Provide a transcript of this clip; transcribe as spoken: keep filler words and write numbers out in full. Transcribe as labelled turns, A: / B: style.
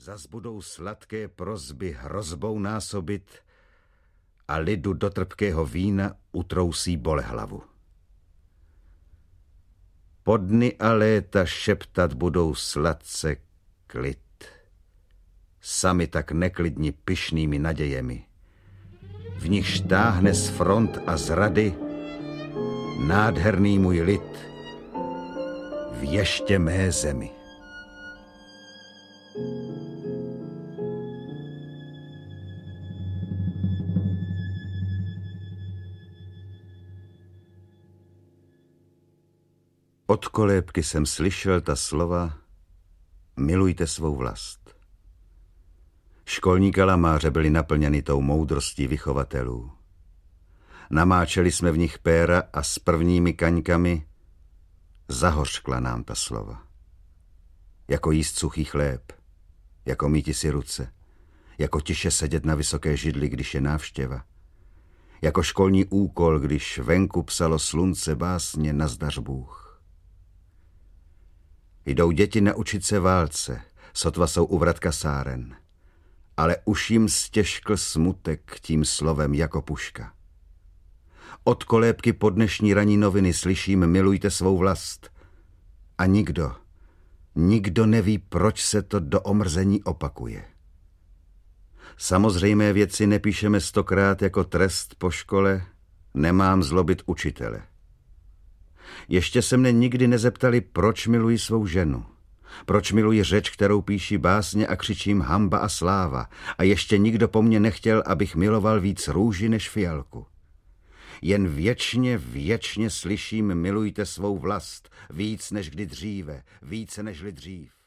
A: Zas budou sladké prosby hrozbou násobit a lidu do trpkého vína utrousí bolehlavu. Po dny a léta šeptat budou sladce klid. Sami tak neklidni pyšnými nadějemi. V nich štáhne z front a z rady nádherný můj lid v ještě mé zemi. Od kolébky jsem slyšel ta slova milujte svou vlast. Školní kalamáře byly naplněny tou moudrostí vychovatelů. Namáčeli jsme v nich péra a s prvními kaňkami zahořkla nám ta slova. Jako jíst suchý chléb, jako mýti si ruce, jako tiše sedět na vysoké židli, když je návštěva, jako školní úkol, když venku psalo slunce básně nazdař Bůh. Jdou děti naučit se válce, sotva jsou u vrat kasáren, ale už jim stěžkl smutek tím slovem jako puška. Od kolébky po dnešní ranní noviny slyším milujte svou vlast. A nikdo, nikdo neví, proč se to do omrzení opakuje. Samozřejmé věci nepíšeme stokrát jako trest po škole, nemám zlobit učitele. Ještě se mne nikdy nezeptali, proč miluji svou ženu. Proč miluji řeč, kterou píší básně a křičím hamba a sláva. A ještě nikdo po mně nechtěl, abych miloval víc růži než fialku. Jen věčně, věčně slyším milujte svou vlast, víc než kdy dříve, více nežli dřív.